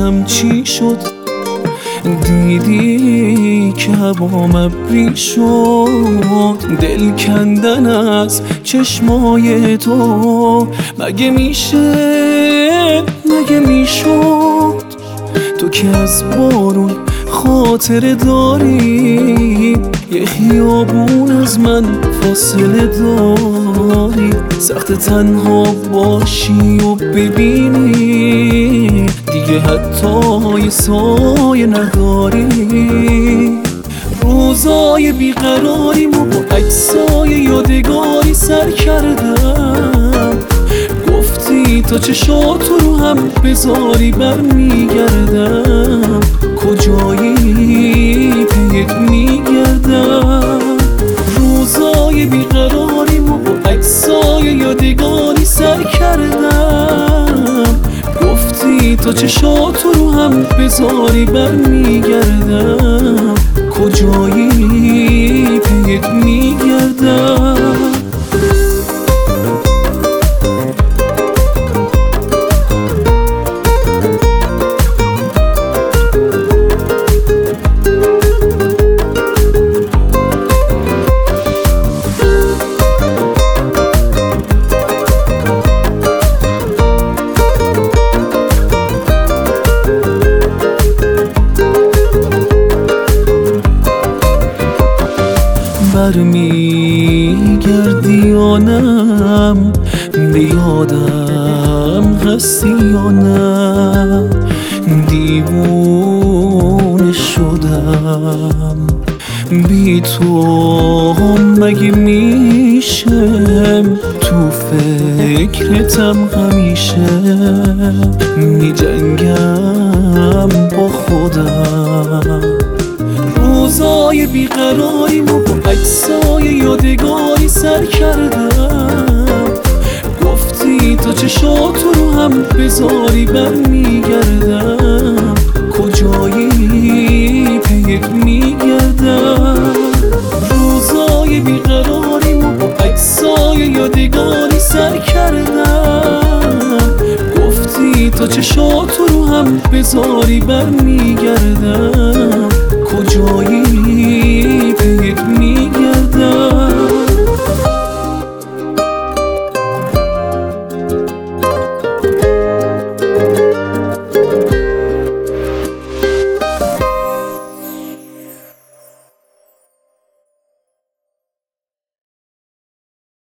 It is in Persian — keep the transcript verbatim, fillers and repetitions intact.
نمیدونم چی شد، دیدی که هوام ابری شد. دل کندن از چشمای تو مگه میشه، مگه میشد؟ تو که از بارون خاطره داری، یه خیابون از من فاصله داری. سخت تنها باشی و ببینی دیگه حتی یه سایه نداری. روزای بیقراریمو با عکسای یادگاری سر کردم. گفتی تا چشاتو رو هم بذاری برمیگردم. کجایی پیت میگردم؟ روزای بیقراریمو با عکسای یادگاری سر کردم. گفتی تا چشاتو رو هم بذاری برمیگردم. کجایی پیت میگردم؟ برمیگردی آنم بیادم هستی یا نه؟ دیوونه شدم بی تو، مگه میشم تو فکرتم همیشه. میجنگم با خودم. روزای بیقراریمو با عکسای یادگاری سر کردم. گفتی تا چشاتو رو هم بذاری برمیگردم. کجایی پیت میگردم؟ روزای بیقراریمو با عکسای یادگاری سر کردم. گفتی تا چشاتو رو هم بذاری برمیگردم.